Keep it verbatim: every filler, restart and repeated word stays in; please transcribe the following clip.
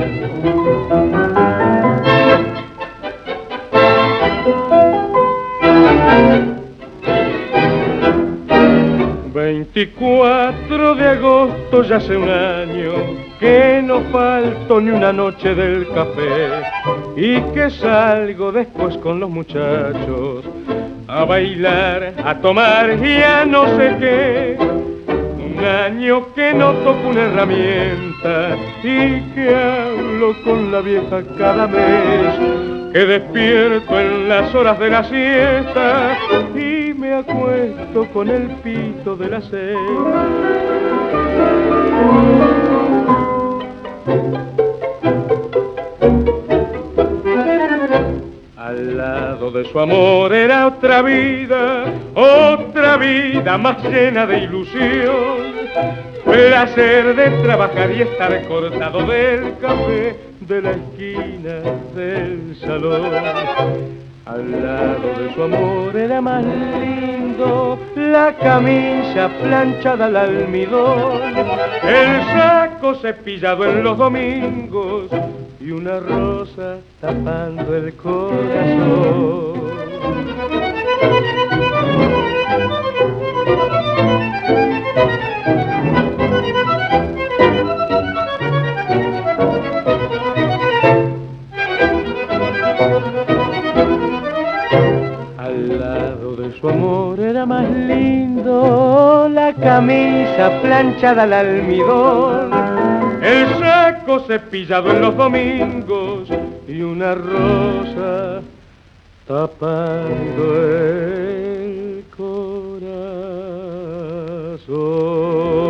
veinticuatro de agosto, ya hace un año que no falto ni una noche del café y que salgo después con los muchachos a bailar, a tomar y a no sé qué. Un año que no toco una herramienta y que hablo con la vieja cada mes, que despierto en las horas de la siesta y me acuesto con el pito de la sed. Al lado de su amor era otra vida, otra vida más llena de ilusión, placer de trabajar y estar cortado del café de la esquina del salón. Al lado de su amor era más lindo la camisa planchada al almidón, el saco cepillado en los domingos y una rosa tapando el corazón. Al lado de su amor era más lindo la camisa planchada al almidón, el saco cepillado en los domingos y una rosa tapando el corazón.